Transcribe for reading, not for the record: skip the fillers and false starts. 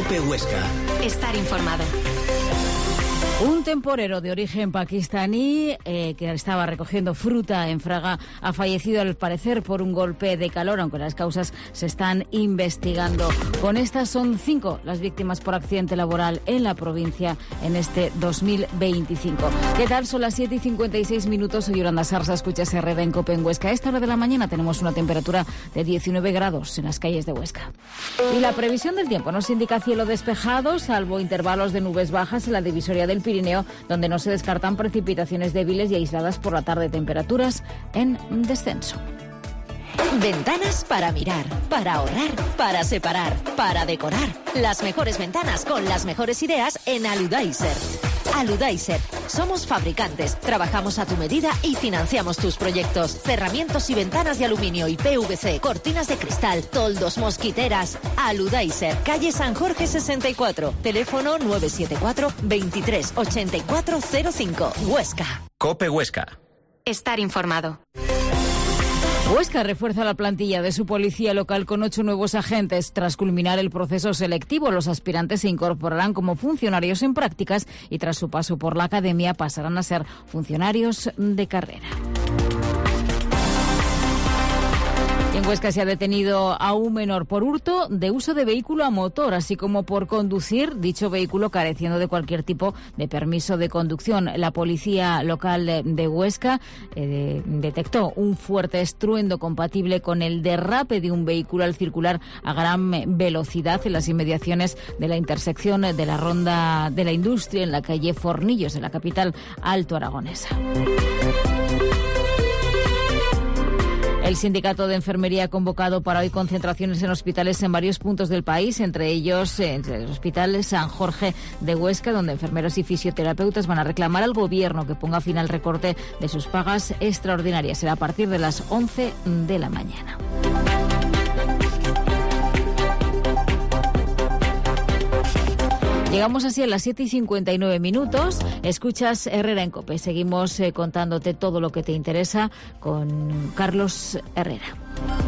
COPE Huesca. Estar informado. Un temporero de origen pakistaní que estaba recogiendo fruta en Fraga ha fallecido al parecer por un golpe de calor, aunque las causas se están investigando. Con estas son 5 las víctimas por accidente laboral en la provincia en este 2025. ¿Qué tal? Son las 7:56. Soy Yolanda Sarsa, escuchas Herrera en COPE en Huesca. A esta hora de la mañana tenemos una temperatura de 19 grados en las calles de Huesca. Y la previsión del tiempo nos indica cielo despejado, salvo intervalos de nubes bajas en la divisoria del Pirineo, donde no se descartan precipitaciones débiles y aisladas por la tarde, temperaturas en descenso. Ventanas para mirar, para ahorrar, para separar, para decorar. Las mejores ventanas con las mejores ideas en Aludaiser. Aludaiser. Somos fabricantes, trabajamos a tu medida y financiamos tus proyectos. Cerramientos y ventanas de aluminio y PVC, cortinas de cristal, toldos, mosquiteras. Aludaiser, calle San Jorge 64, teléfono 974 23 84 05, Huesca. COPE Huesca. Estar informado. Huesca refuerza la plantilla de su policía local con 8 nuevos agentes. Tras culminar el proceso selectivo, los aspirantes se incorporarán como funcionarios en prácticas y tras su paso por la academia pasarán a ser funcionarios de carrera. En Huesca se ha detenido a un menor por hurto de uso de vehículo a motor, así como por conducir dicho vehículo careciendo de cualquier tipo de permiso de conducción. La policía local de Huesca detectó un fuerte estruendo compatible con el derrape de un vehículo al circular a gran velocidad en las inmediaciones de la intersección de la Ronda de la Industria en la calle Fornillos, de la capital altoaragonesa. El sindicato de enfermería ha convocado para hoy concentraciones en hospitales en varios puntos del país, entre ellos el Hospital San Jorge de Huesca, donde enfermeros y fisioterapeutas van a reclamar al gobierno que ponga fin al recorte de sus pagas extraordinarias. Será a partir de las 11 de la mañana. Llegamos así a las 7:59. Escuchas Herrera en COPE. Seguimos contándote todo lo que te interesa con Carlos Herrera.